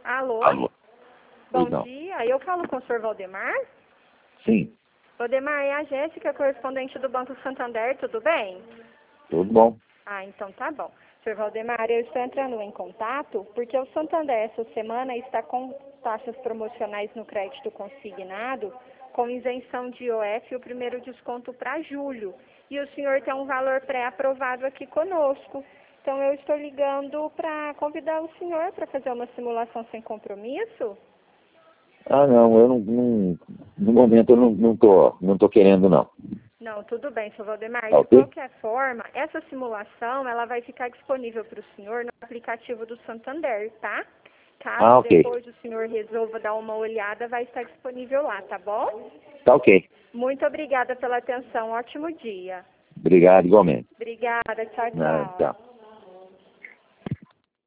Alô? Alô? Bom Pois não. dia, eu falo com o senhor Valdemar? Sim, Valdemar, é a Jéssica, correspondente do Banco Santander, tudo bem? tudo bom. Ah, então tá bom. Senhor Valdemar, eu estou entrando em contato porque o Santander essa semana está com taxas promocionais no crédito consignado com isenção de IOF e o primeiro desconto para julho. E o senhor tem um valor pré-aprovado aqui conosco. Então eu estou ligando para convidar o senhor para fazer uma simulação sem compromisso. Ah, não, eu no momento eu não tô querendo, não. Não, tudo bem, senhor Valdemar. Tá De ok? qualquer forma, essa simulação ela vai ficar disponível para o senhor no aplicativo do Santander, tá? Ah, Caso ok. depois o senhor resolva dar uma olhada, vai estar disponível lá, tá bom? Tá ok. Muito obrigada pela atenção. Ótimo dia. Obrigado, igualmente. Obrigada. Tchau, Ah, tchau. tchau.